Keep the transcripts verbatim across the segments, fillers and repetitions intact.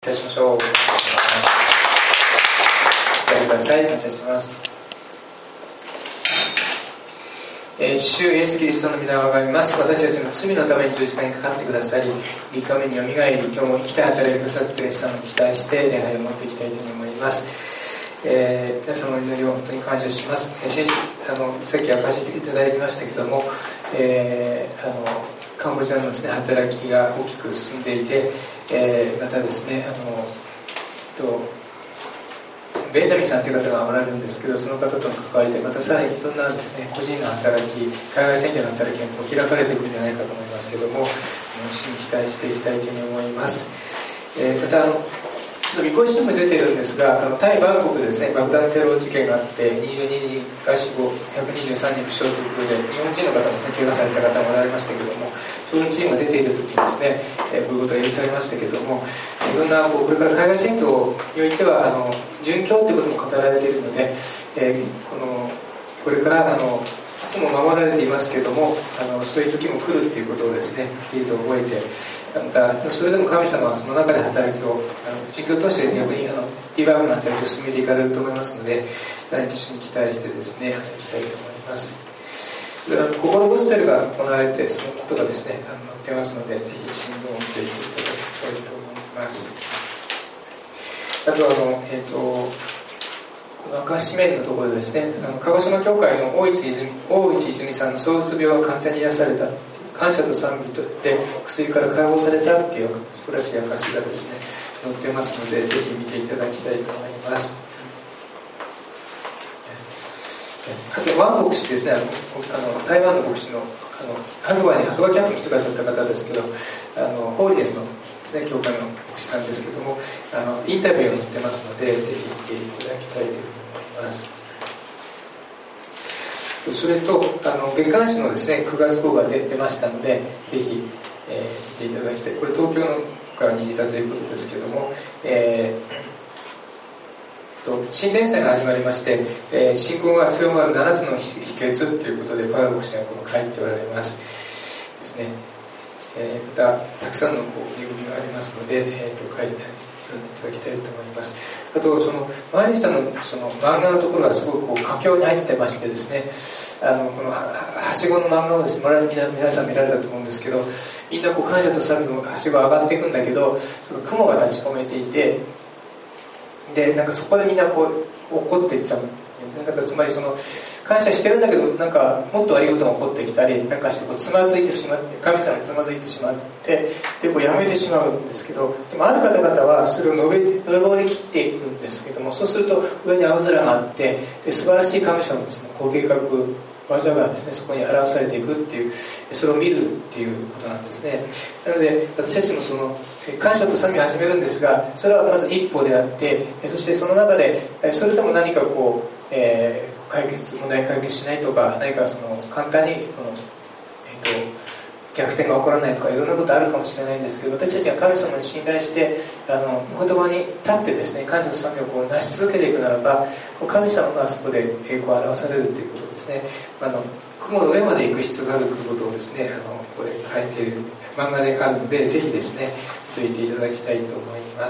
たしましょう。お座りください。感謝します。えー、主イエスキリストの御名をあがめます。私たちの罪のために十字架にかかってくださり、みっかめによみがえり、今日も生きたい働いてくださっているイエス様に期待して礼拝を持っていきたいと思います。えー、皆様の祈りを本当に感謝します。えー、先週あのさっき明かしていただきましたけども、えー、あのカンボジアのですね、働きが大きく進んでいて、えー、またですね、あのとベンジャミンさんという方がおられるんですけど、その方との関わりでまたさらにいろんなですね、個人の働き、海外宣言の働きがこう開かれていくんじゃないかと思いますけども、主に期待していきたいというふうに思います。えー、またあのちょっと見越しにも出ているんですが、あのタイ・バンコクでですね、爆弾テロ事件があってにじゅうににんが死亡、ひゃくにじゅうさんにん負傷ということで、日本人の方も、ね、怪我された方もおられましたけども、そういうチームが出ている時にですね、えー、こういうことが許されましたけども、いろんなこうこれから海外選挙においてはあの殉教ということも語られているので、えー、このこれからあのいつも守られていますけども、あのそういう時も来るということをですね、はっきりと覚えて、またそれでも神様はその中で働きを殉教として逆にあのリバイバルの働きを進めていかれると思いますので、一緒に期待してですね、いきたいと思います。それから心ゴスペルが行われて、そのことがですね、あの載ってますので、ぜひ新聞を見ていただきたいと思います。あとあの、えっ、ー、と赤紙面のところでですね、あの鹿児島教会の大市泉、大市泉さんの躁うつ病が完全に癒された、感謝と賛美で薬から解放されたっていう素晴らしい証がですね、載ってますので、ぜひ見ていただきたいと思います。あとワン牧師ですね、あのあの台湾の牧師のあの白馬に白馬キャンプに来てくださった方ですけど、あのホーリネスのですね、教会の牧師さんですけども、あのインタビューを載ってますので、ぜひ見ていただきたいというふうに思います。それとあの月刊誌のですね、くがつ号が出てましたので、ぜひ、えー、見ていただきたい。これ東京のからにじたということですけども、えー、と新連載が始まりまして、えー、信仰が強まるななつの秘訣ということでパウロ牧師がこの書いておられますですね。えー、またたくさんのこう恵みがありますので、えー、と書いていただきたいと思います。あとそのマリーさんのその漫画のところがすごくこう佳境に入ってましてですね、あのこのはしごの漫画をですね、皆さん見られたと思うんですけど、みんなこう感謝と賛美のはしごが上がっていくんだけど、その雲が立ち込めていて、でなんかそこでみんなこう怒っていっちゃう。だからつまりその感謝してるんだけど、なんかもっと悪いことが起こってきたりなんかしてこうつまずいてしまって、神様につまずいてしまってでこうやめてしまうんですけど、でもある方々はそれを登り登り切っていくんですけども、そうすると上に青空があって、で素晴らしい神様のそのご計画技がですね、そこに表されていくっていう、それを見るっていうことなんですね。なので私たちもその感謝と賛美を始めるんですが、それはまず一歩であって、そしてその中でそれでも何かこう、えー、解決問題解決しないとか、何かその簡単にこの、えー、と逆転が起こらないとか、いろんなことあるかもしれないんですけど、私たちが神様に信頼してあのお言葉に立ってですね、感謝と賛美をこう成し続けていくならば、神様がそこで栄光を表されるということですね。あの雲の上まで行く必要があるということをですね、あのここで書いている漫画であるので、ぜひですね解いていただきたいと思います。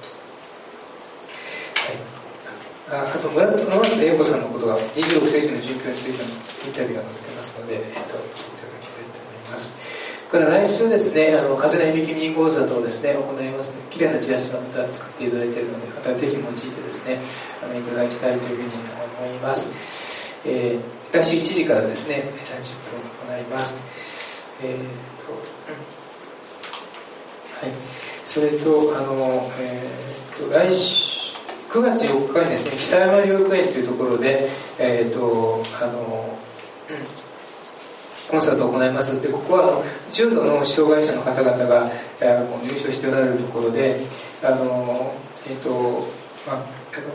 はい、あ, あと村松英子さんのことがにじゅうろくせいきの殉教についてのインタビューが載ってますので、えっと、聞いていただきたいと思います。それから来週ですね、あの風の響きミニ講座とですね行いますので、きれいなチラシがまた作っていただいているので、またぜひ用いてですねあのいただきたいというふうに思います。えー、来週いちじからですねさんじゅっぷん行います。えーとはい、それとあの、えー、と来週くがつよっかにですね、久山療育園というところで、えーとあのうんコンサートを行います。でここはあの重度の障害者の方々が、えー、入所しておられるところで、あの、えーとまあ、あの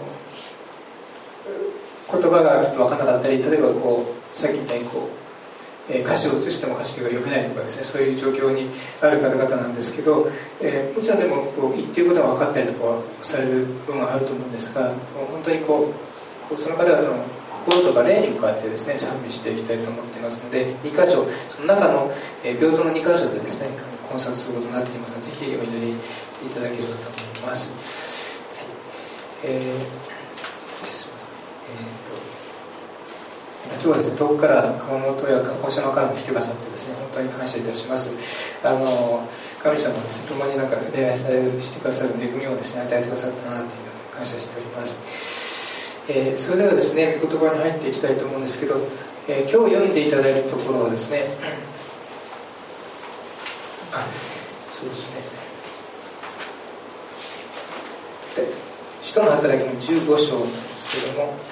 言葉がちょっと分からなかったり、例えばこうさっきみたいにこう、えー、歌詞を写しても歌詞が読めないとかですね、そういう状況にある方々なんですけど、えー、もちろんでもこう言っていることが分かったりとかされる部分があると思うんですが、本当にこうその方々の心とか霊に向かってですね賛美していきたいと思っていますので、にかしょ、その中の、えー、平等のにかしょでですねコンサートすることになっていますので、ぜひお祈りしていただければと思います。 ます。はい、えー、すみません。えーと今日はですね、遠くから熊本や鹿児島からも来てくださってですね、本当に感謝いたします。あの神様がですね、共になんか礼拝されるしてくださる恵みをですね、与えてくださったなというのを感謝しております。えー、それではですね、御言葉に入っていきたいと思うんですけど、えー、今日読んでいただいたところはですね、あ、そうですね。で、使徒の働きのじゅうご章なんですけども、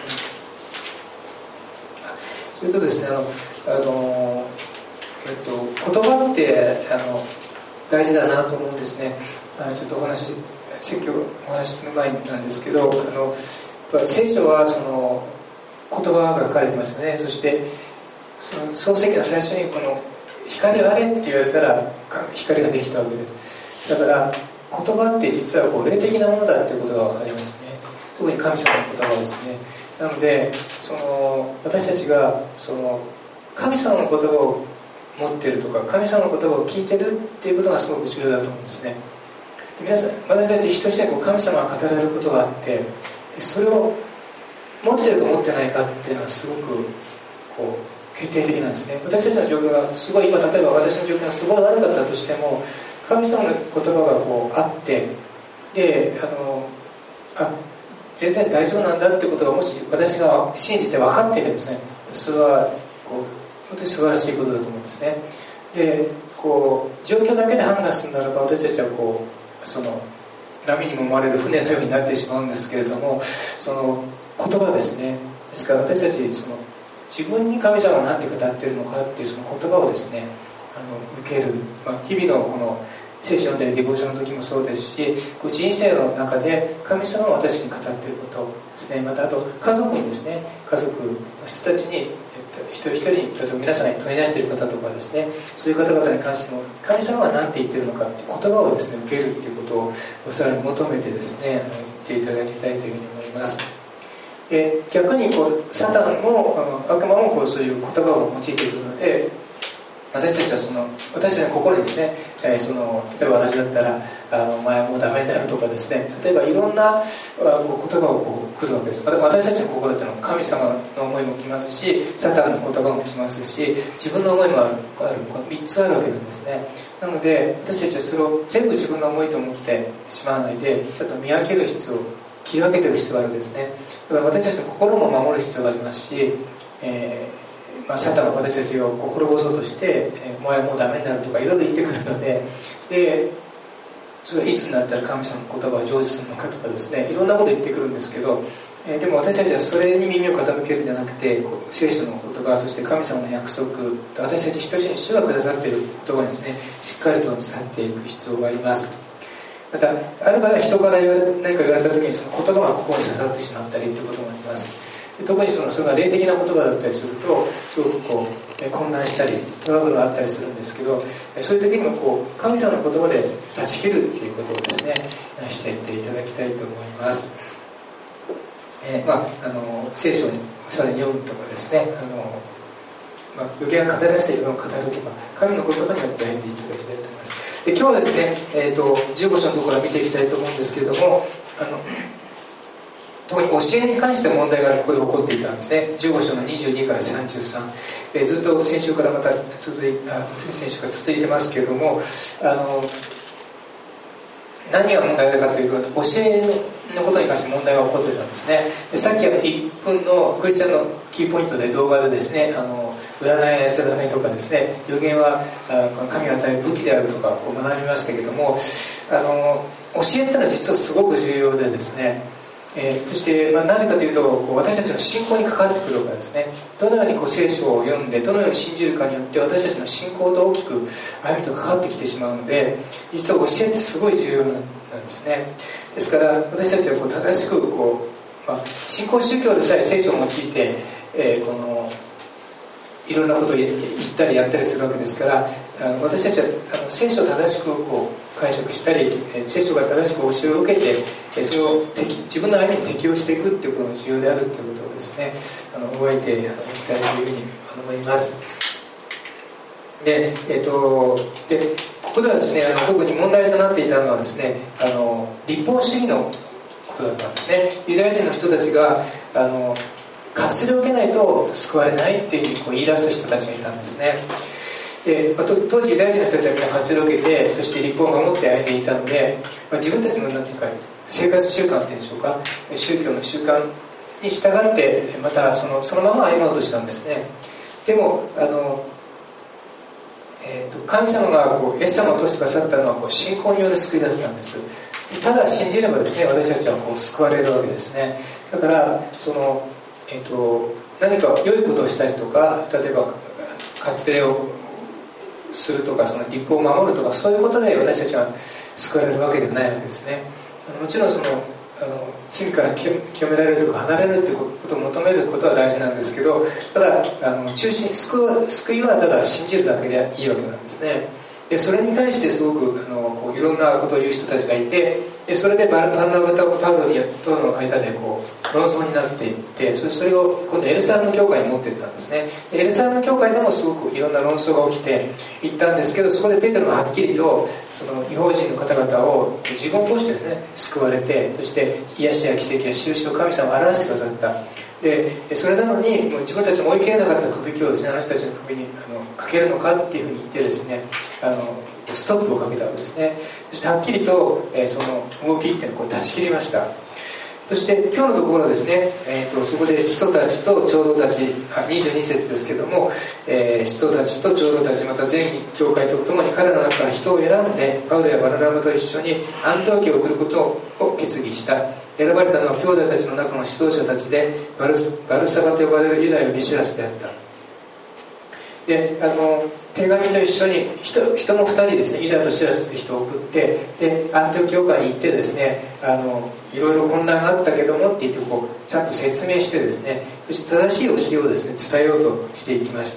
それとですね、あの、あのえっと、言葉ってあの大事だなと思うんですね。あちょっとお話、説教お話しする前なんですけど、あの聖書はその言葉が書かれてますよね。そしてその創世記の最初にこの光があれって言われたら光ができたわけです。だから言葉って実はこう霊的なものだっていうことが分かりますね。特に神様の言葉はですね。なのでその私たちがその神様の言葉を持っているとか神様の言葉を聞いてるっていうことがすごく重要だと思うんですね。皆さん、私たち一人一人神様が語られることがあって、それを持ってるか持ってないかっていうのはすごくこう決定的なんですね。私たちの状況がすごい、今例えば私の状況がすごい悪かったとしても、神様の言葉がこうあって、であのあ全然大丈夫なんだってことがもし私が信じて分かっていればですね、それはこう本当に素晴らしいことだと思うんですね。でこう状況だけで判断するならば、私たちはこうその波にもまれる船のようになってしまうんですけれども、その言葉ですね。ですから私たちその自分に神様が何て語っているのかっていうその言葉をですね、あの受ける、まあ、日々のこの聖書を読んでいるデボーションの時もそうですし、人生の中で神様が私に語っていることですね、またあと家族にですね、家族の人たちに、えっと、一人一人に、例えば皆さんに問い出している方とかですね、そういう方々に関しても神様が何て言っているのかっていう言葉をですね受けるっていうことをさらに求めてですね、言っていただきたいというふうに思います。で逆にこうサタンも悪魔もこうそういう言葉を用いているので、私たちはその私たちの心にですね、えー、その例えば私だったらあのお前もうダメになるとかですね、例えばいろんなこう言葉をこう来るわけです。私たちの心っていうのは神様の思いも来ますし、サタンの言葉も来ますし、自分の思いもある、あるこのみっつあるわけなんですね。なので私たちはそれを全部自分の思いと思ってしまわないで、ちょっと見分ける必要、切り分けてる必要があるんですね。だから私たちの心も守る必要がありますし、えーまあ、サタンは私たちを滅ぼそうとして、えー、お前はもうダメになるとかいろいろ言ってくるので、でそれはいつになったら神様の言葉を成就するのかとかですね、いろんなこと言ってくるんですけど、えー、でも私たちはそれに耳を傾けるんじゃなくて、こう聖書の言葉、そして神様の約束、私たち一人一人に主がくださっている言葉にですね、しっかりと伝っていく必要があります。またある場合は人から言われ何か言われた時にその言葉が心に刺さってしまったりということもあります。特にそのそれが霊的な言葉だったりするとすごくこう混乱したりトラブルがあったりするんですけど、そういう時にもこう神様の言葉で断ち切るっていうことをですねしていっていただきたいと思います。えー、まああの聖書にさらに読むとかですね、あの、まあ、余計な語られたような語るとか神の言葉によって読んでいただきたいと思います。で今日はですね、えー、とじゅうご章のところから見ていきたいと思うんですけれども、あの特に教えに関して問題がここで起こっていたんですね。じゅうご章のにじゅうにからさんじゅうさん、えー、ずっと先週からまた続いあ先週から続いてますけれども、あの何が問題かというと、教えのことに関して問題が起こっていたんですね。でさっきいっぷんのクリスチャンのキーポイントで動画でですね、あの占いやっちゃダメとかですね、予言は神が与える武器であるとかこう学びましたけども、あの教えっていうのは実はすごく重要でですね、えー、そして、まあ、なぜかというとこう私たちの信仰に関わってくるからですね。どのようにこう聖書を読んでどのように信じるかによって私たちの信仰と大きく歩みと関わってきてしまうので、実は教えってすごい重要なんですね。ですから私たちはこう正しくこう、まあ、信仰宗教でさえ聖書を用いて、えー、このいろんなことを言ったりやったりするわけですから、あの私たちはあの聖書を正しくこう解釈したり、聖書が正しく教えを受けてそれを自分の歩みに適応していくっていうことが重要であるということをですね、あの覚えていきたいというふうに思います。で、えっと、でここではですね、あの特に問題となっていたのはですね、あの立法主義のことだったんですね。ユダヤ人の人たちがあの割礼を受けないと救われないっていうふうにこう言い出す人たちがいたんですね。で当時ユダヤ人の人たちはみんな割礼を受けて、そして立法を守って歩んでいたので、まあ、自分たちのなんていうか生活習慣っていうんでしょうか、宗教の習慣に従ってまたそのそのまま歩もうとしたんですね。でもあの、えー、と神様がこうイエス様を通してくださったのはこう信仰による救いだったんです。ただ信じればですね、私たちはこう救われるわけですね。だからその、えー、と何か良いことをしたりとか、例えば割礼をするとか、その立法を守るとか、そういうことで私たちは救われるわけではないわけですね。もちろんそのあの罪から清められるとか離れるということを求めることは大事なんですけど、ただあの中心 救, 救いはただ信じるだけでいいわけなんですね。でそれに対してすごくあのこういろんなことを言う人たちがいて、でそれでバルナバとパウロとの間でこう論争になっていって、それそれを今度エルサレム教会に持っていったんですね。でエルサレム教会でもすごくいろんな論争が起きていったんですけど、そこでペテロがはっきりとその異邦人の方々を自分を通してですね救われて、そして癒しや奇跡や印を神様を表してくださった。でそれなのにもう自分たちも追い切れなかった首輝をですね、あの人たちの首にあのかけるのかっていうふうに言ってですね、あのストップをかけたわけですね。そしてはっきりと、えー、その動きっていうのをこう断ち切りました。そして今日のところですね、えー、とそこで使徒たちと長老たち、にじゅうに節ですけども、えー、使徒たちと長老たち、また全教会とともに彼らの中から人を選んでパウロやバルナバと一緒にアントラキアを送ることを決議した。選ばれたのは兄弟たちの中の指導者たちで、バル、バルサバと呼ばれるユダヤのビシュラスであった。であの手紙と一緒に 人, 人もふたりですね、ユダヤとシラスという人を送って、でアンティオキ教会に行ってですね、あのいろいろ混乱があったけどもって言ってこうちゃんと説明してですね、そして正しい教えをですね伝えようとしていきました。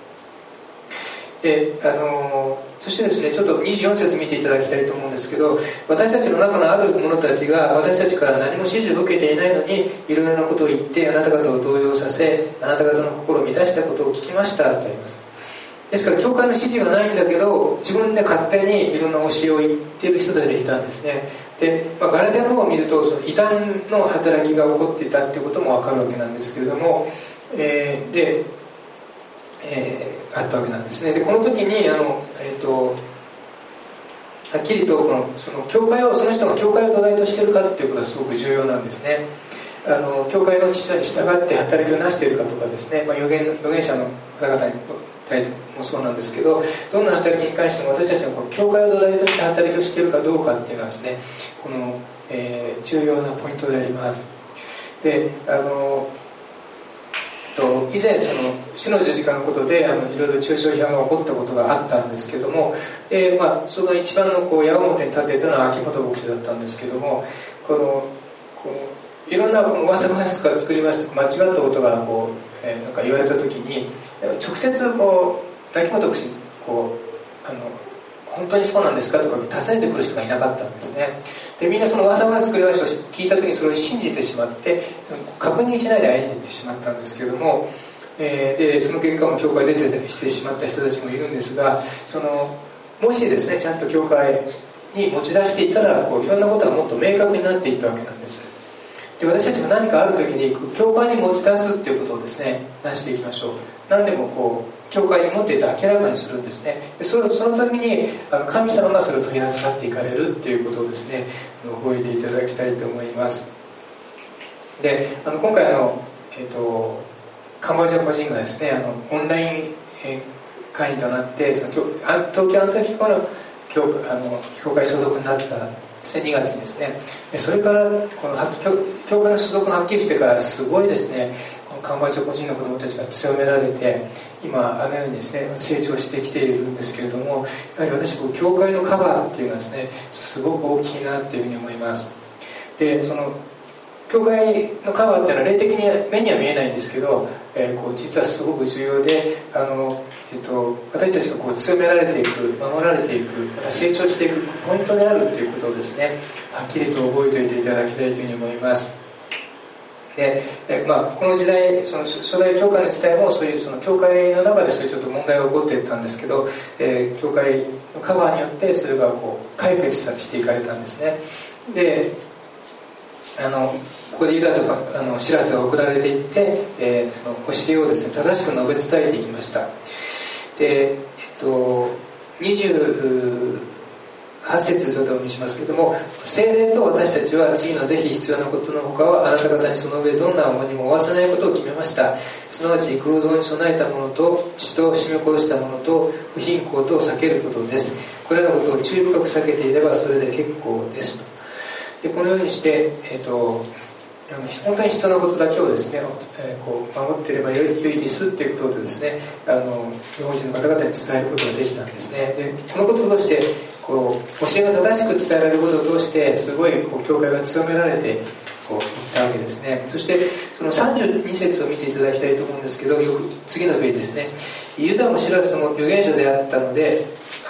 であのそしてですね、ちょっとにじゅうよん節見ていただきたいと思うんですけど、私たちの中のある者たちが私たちから何も指示を受けていないのにいろいろなことを言ってあなた方を動揺させ、あなた方の心を満たしたことを聞きましたとあります。ですから教会の指示がないんだけど自分で勝手にいろんな教えを言っている人たちがいたんですね。で、まあ、ガラテヤの方を見るとその異端の働きが起こっていたということも分かるわけなんですけれども、えー、で、えー、あったわけなんですね。でこの時にあの、えー、とはっきりとこのその教会をその人が教会を土台としているかということがすごく重要なんですね。あの教会の知者に従って働きをなしているかとかですね、まあ、預言、預言者の方々にもそうなんですけど、どんな働きに関しても私たちがこの教会を土台として働きをしているかどうかっていうのはですね、この、えー、重要なポイントであります。であのと以前その死の十字架のことであのいろいろ中傷批判が起こったことがあったんですけども、で、まあ、その一番のこう矢面に立っていたのは秋元牧師だったんですけども、このこのいろんなこの噂話から作りまして間違ったことがこう、えー、なんか言われた時に直接こう秋元牧師にこうあの本当にそうなんですかとか尋ねてくる人がいなかったんですね。でみんなその噂話作り話を聞いた時にそれを信じてしまって確認しないで歩んでいってしまったんですけども、えー、でその結果も教会出てたりしてしまった人たちもいるんですが、そのもしですねちゃんと教会に持ち出していたらこういろんなことがもっと明確になっていったわけなんです。で私たちが何かある時に教会に持ち出すっていうことをですねなしていきましょう。何でもこう教会に持っていて明らかにするんですね。で そ, そのためにあの神様がそれを取り扱っていかれるっていうことをですね覚えていただきたいと思います。であの今回の、えー、とカンボジア個人がですねあのオンライン、えー、会員となってその東京アンタキコの教, あの教会所属になったにがつにですね、それからこの教会の所属がはっきりしてからすごいですねこのカンボジア個人の子どもたちが強められて今あのようにですね成長してきているんですけれども、やはり私こう教会のカバーっていうのはですねすごく大きいなというふうに思います。でその教会のカバーっていうのは霊的に目には見えないんですけど、えー、こう実はすごく重要であの、えー、と私たちがこう強められていく守られていくまた成長していくポイントであるということをですねはっきりと覚えておいていただきたいというふうに思います。 で、えまあ、この時代、その初代教会の時代もそういうその教会の中でそういうちょっと問題が起こっていったんですけど、えー、教会のカバーによってそれがこう解決していかれたんですね。で、あのここでユダとかあのシラスが送られていって、えー、その教えをですね正しく述べ伝えていきました。で、えっと、にじゅうはち節ちょっとお見せしますけれども、聖霊と私たちは次のぜひ必要なことのほかはあなた方にその上どんな重荷も負わせないことを決めました。すなわち偶像に備えたものと血と絞め殺したものと不貧困とを避けることです。これらのことを注意深く避けていればそれで結構ですと。でこのようにして、えっと本当に必要なことだけをですね、えー、こう守っていればよい、良いですっていうことでですね、あの日本人の方々に伝えることができたんですね。でこのことを通してこう教えが正しく伝えられることを通してすごいこう教会が強められてこういったわけですね。そしてそのさんじゅうに節を見ていただきたいと思うんですけど、よく次のページですね。ユダもシラスも預言者であったので、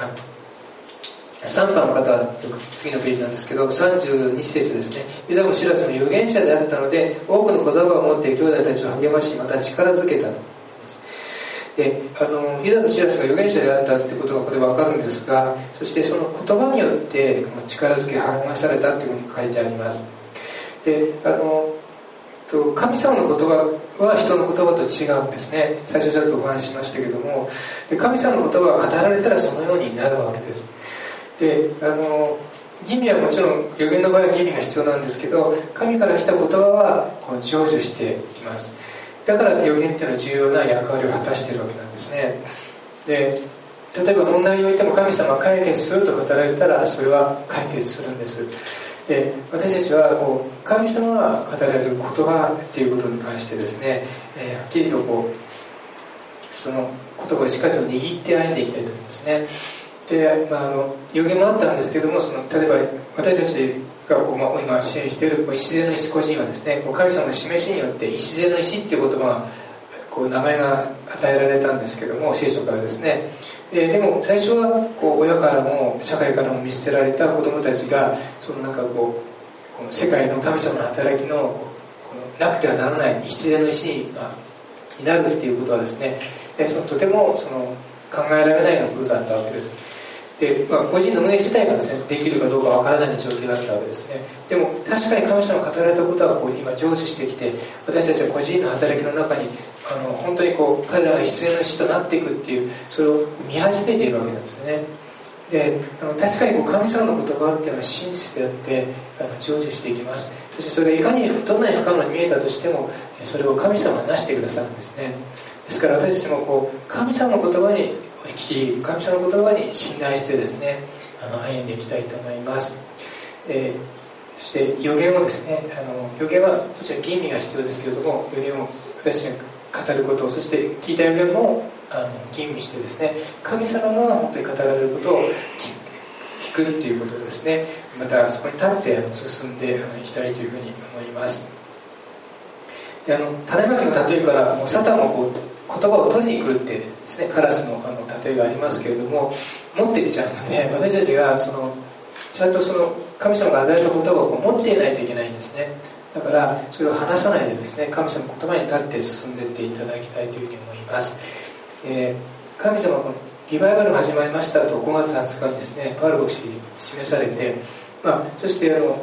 さんばんの方は次のページなんですけど、さんじゅうに節ですね。ユダもシラスも預言者であったので多くの言葉を持って兄弟たちを励まし、また力づけたと。であのユダとシラスが預言者であったってことがここで分かるんですが、そしてその言葉によってこの力づけ励まされたっていうふうに書いてあります。であの神様の言葉は人の言葉と違うんですね。最初ちょっとお話ししましたけども、で神様の言葉が語られたらそのようになるわけです。であの吟味はもちろん預言の場合は吟味が必要なんですけど、神から来た言葉はこう成就していきます。だから預言っていうのは重要な役割を果たしているわけなんですね。で例えば問題においても神様が解決すると語られたらそれは解決するんです。で私たちはこう神様が語られる言葉っていうことに関してですね、えー、はっきりとこうその言葉をしっかりと握って歩んでいきたいと思いますね。で、まあ、あの予言もあったんですけども、その例えば私たちがこう、まあ、今支援している礎の石個人はですね、こう神様の示しによって礎の石っていう言葉がこう名前が与えられたんですけども、聖書からですね。で, でも最初はこう親からも社会からも見捨てられた子どもたちがそのなんかこうこの世界の神様の働きのこのなくてはならない礎の石になるっていうことはですね、そのとてもその考えられないようなことだったわけです。で、まあ、個人の運営自体がですねできるかどうかわからない状況だったわけですね。でも確かに神様が語られたことはこう今成就してきて、私たちは個人の働きの中にあの本当にこう彼らが一斉の死となっていくっていう、それを見始めているわけなんですね。であの確かにこう神様の言葉っていうのは真実であってあの成就していきます。そしてそれがいかにどんなに不可能に見えたとしてもそれを神様がなしてくださるんですね。ですから私たちもこう神様の言葉に聞き、神様の言葉に信頼してですねあの歩んでいきたいと思います。えー、そして予言をですね、あの予言はもちろん吟味が必要ですけれども、予言を私が語ることを、そして聞いた予言もあの吟味してですね、神様が本当に語られることを聞くっていうことですね、またそこに立って進んでいきたいというふうに思います。であの種まきの例えからもうサタンもこう言葉を取りに来るってですね、カラスのあの例えがありますけれども、持っていっちゃうので、私たちがそのちゃんとその神様が与えた言葉を持っていないといけないんですね。だからそれを離さないでですね、神様の言葉に立って進んでいっていただきたいというふうに思います。えー、神様はリバイバルが始まりましたとごがつはつかにですね、パウロ牧師に示されて、まあ、そしてあの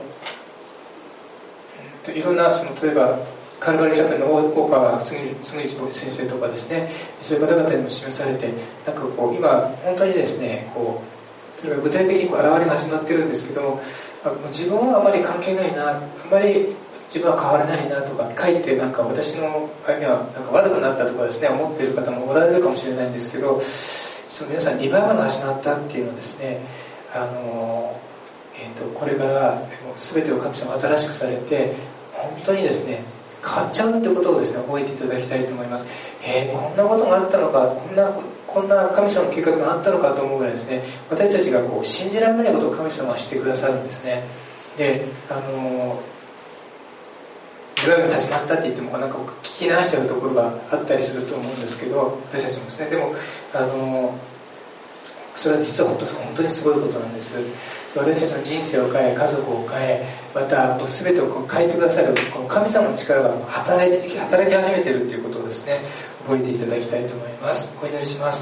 いろんなその例えばカルバリーチャペルの大川嗣一先生とかですね、そういう方々にも示されて、なんかこう今本当にですね、こうそれが具体的にこう現れが始まってるんですけども、自分はあまり関係ないな、あまり自分は変わらないなとか、かえってなんか私の歩みはなんか悪くなったとかですね、思っている方もおられるかもしれないんですけど、その皆さんリバイバルが始まったっていうのはですね、あの、えー、とこれから全てを神様新しくされて、本当にですね変わっちゃうってことをですね覚えていただきたいと思います。えー、こんなことがあったのか、こんなこんな神様の計画があったのかと思うぐらいですね、私たちがこう信じられないことを神様はしてくださるんですね。で、あのリバイバルが始まったって言ってもなんか聞き流しちゃうところがあったりすると思うんですけど、私たちもですね、でもあの本それは実は本当本当にすごいことなんです。私たちの人生を変え、家族を変え、またこう全てをこう変えてくださるこの神様の力が働いて働き始めているということをですね、覚えていただきたいと思います。お祈りします。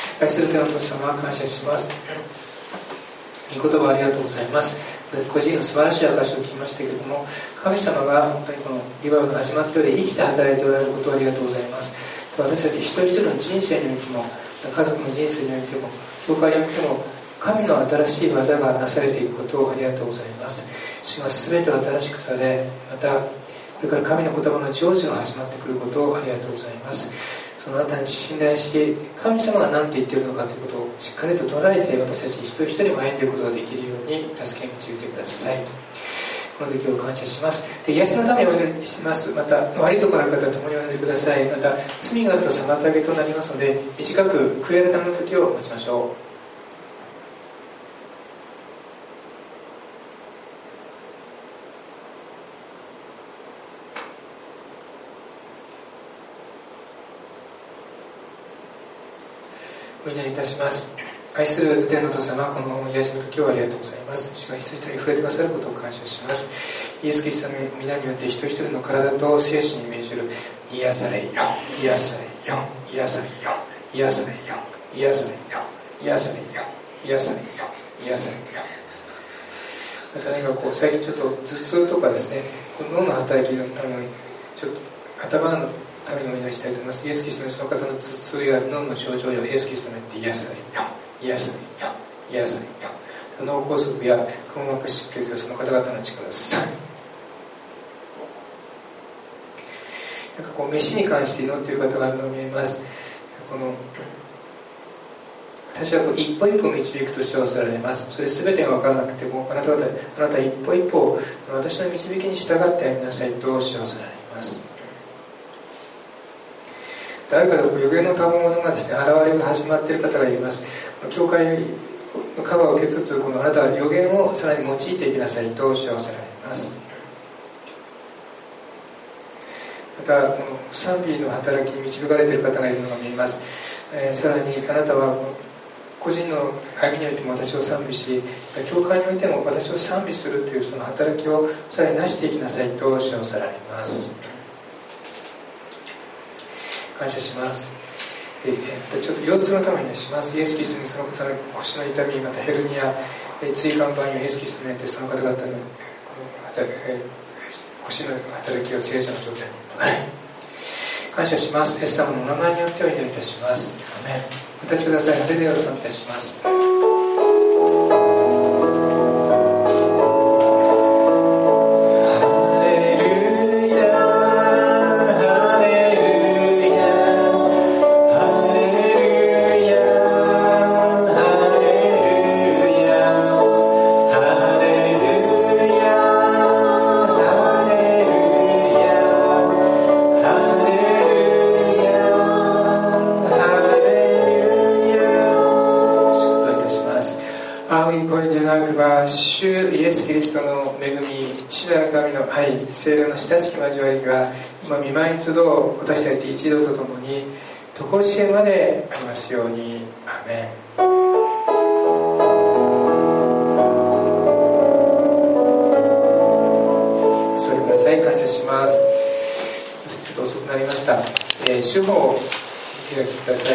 愛する天のお父様、感謝します。御言葉ありがとうございます。個人の素晴らしい証を聞きましたけれども、神様が本当にこのリバイバルが始まっており、生きて働いておられることをありがとうございます。私たち一人一人の人生においても、家族の人生においても、教会においても、神の新しい技がなされていくことをありがとうございます。主が全てを新しくされ、またこれから神の言葉の成就が始まってくることをありがとうございます。そのあなたに信頼し、神様が何て言っているのかということをしっかりと捉えて、私たち一人一人歩んでいくことができるように助け導いてください。この時を感謝します。で、癒しのためにお祈りします。また悪いところの方は共にお祈りください。また罪があると妨げとなりますので、短く悔い改めの時を持ちましょう。お祈りいたします。愛する天のお父様、この癒しの時をありがとうございます。主が一人一人に触れてくださることを感謝します。イエス・キリストの皆によって一人一人の体と精神に命じる癒されよ、癒されよ、癒されよ、癒されよ、癒されよ、癒されよ、癒されよ、癒されよ。また何かこう最近ちょっと頭痛とかですね、この脳の働きのためにちょっと頭のためにお祈りしたいと思います。イエス・キリストのその方の頭痛や脳の症状をイエス・キリストによって癒されよ、癒されよ、癒されよ。脳梗塞やくも膜出血やその方々の力です。なんかこう飯に関して祈っている方があるのを見えます。この私はこう一歩一歩導くとしておさられます。それ全てが分からなくても、あなた方あなた一歩一歩私の導きに従って歩みなさいとおっしゃられます。誰かで予言の賜物がですね、現れが始まっている方がいます。教会のカバーを受けつつ、このあなたは予言をさらに用いていきなさいとおっしゃられます。またこの賛美の働きに導かれている方がいるのが見えます。えー、さらにあなたは個人の歩みにおいても私を賛美し、教会においても私を賛美するというその働きをさらになしていきなさいとおっしゃられます。感謝します。えー、ちょっと腰痛のためにします。イエス・キリストにその方の腰の痛み、またヘルニア、えー、椎間板炎をイエス・キリストによってその方々のこの、えー、腰の働きを正常な状態に、はい、感謝します。イエス様のお名前によってお祈りいたします。アメン。お立ちください。ハレルヤを賛美いたします。主イエス・キリストの恵み、父なる神の愛、聖霊の親しき交わりが今御前に集う私たち一同とともに常しえまでありますように。アメン。お座りください。感謝します。ちょっと遅くなりました。えー、主法をお開きください。